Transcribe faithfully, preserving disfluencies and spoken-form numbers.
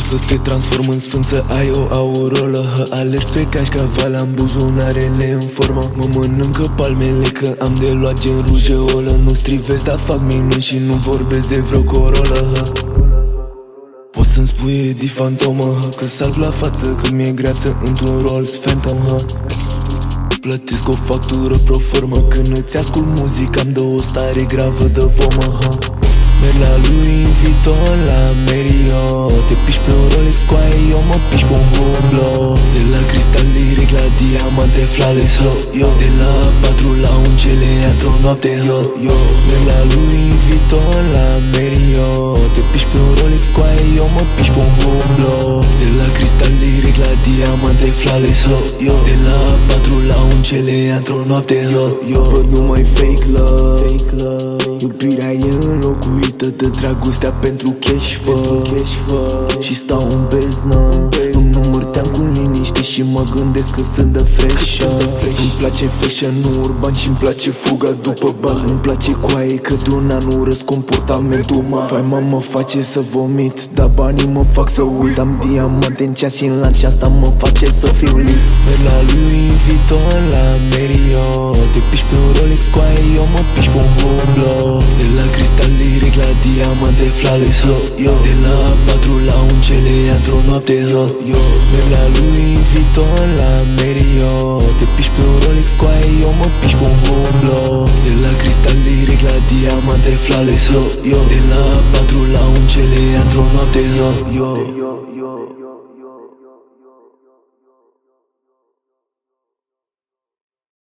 să te transform în sfânt, să ai o aureolă. Hă, alergi pe cașcaval, am buzunarele în formă. Mă mănâncă palmele că am de luat gen rujeolă. Nu strivesc, dar fac minuni și nu vorbesc de vreo corolă. Hă. Poți să-mi spui Edi Fantomă, hă, că salg la față când mi-e greață într-un Rolls Phantom, hă. Plătesc o factură pro formă când îți ascult muzica, am dă o stare gravă de vomă, hă. Merg la lui Vuitton, la Marriott, te piși pe un Rolex cu aia, eu mă piși pe un Hublot. De la cristal lyric la diamante flawless, ho, yo. De la patru la uncele, într-o noapte, yo, yo. Merg la lui Vuitton, la Marriott, te piși pe un Rolex cu aia, eu mă piși pe un Hublot. De la cristal lyric la diamante flawless, ho, yo. De la patru la uncele, într-o noapte, yo, yo. Văd numai fake love, fake love. Iubirea e înlocuită de dragostea pentru cash, fă, cash, fă. Și stau în beznă, îmi număr team cu liniște și mă gândesc că sunt de fresh. Îmi place fashion, nu urban, și-mi place fuga după bani. Îmi place coaie că de un an urăsc comportamentul uman. Faima mă face să vomit, dar banii mă fac să uit. Am diamante în ceas și în lanț și asta mă face să fiu lit. Merg la lui Vuitton, la Marriott, te piși pe un Rolex cu aia, eu mă piși pe un Hublot. De la cristal lyric la diamante flawless, ho, yo. De la patru la uncele, într-o noapte, yo, yo. Merg la lui Vuitton, la Marriott, te piși pe un Rolex cu aia, eu mă piși pe un Hublot. De la cristal lyric la diamante flawless, ho, yo. De la patru la uncele, într-o noapte, yo, yo.